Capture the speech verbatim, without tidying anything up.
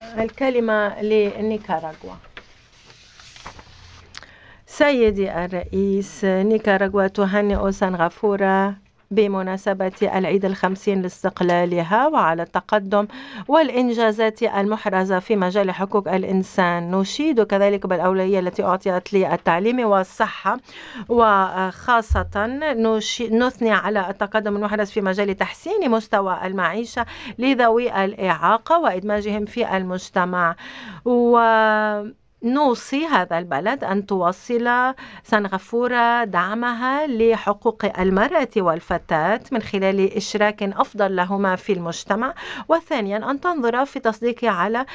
الكلمة لنيكاراغوا. سيدي الرئيس، نيكاراغوا تهنئ سنغافورة بمناسبة العيد الخمسين لاستقلالها وعلى التقدم والإنجازات المحرزة في مجال حقوق الإنسان. نشيد كذلك بالأولوية التي أعطيت للتعليم والصحة، وخاصة نثني على التقدم المحرز في مجال تحسين مستوى المعيشة لذوي الإعاقة وإدماجهم في المجتمع. و نوصي هذا البلد أن توصل سنغافورة دعمها لحقوق المرأة والفتاة من خلال إشراك أفضل لهما في المجتمع، وثانيا أن تنظر في تصديق على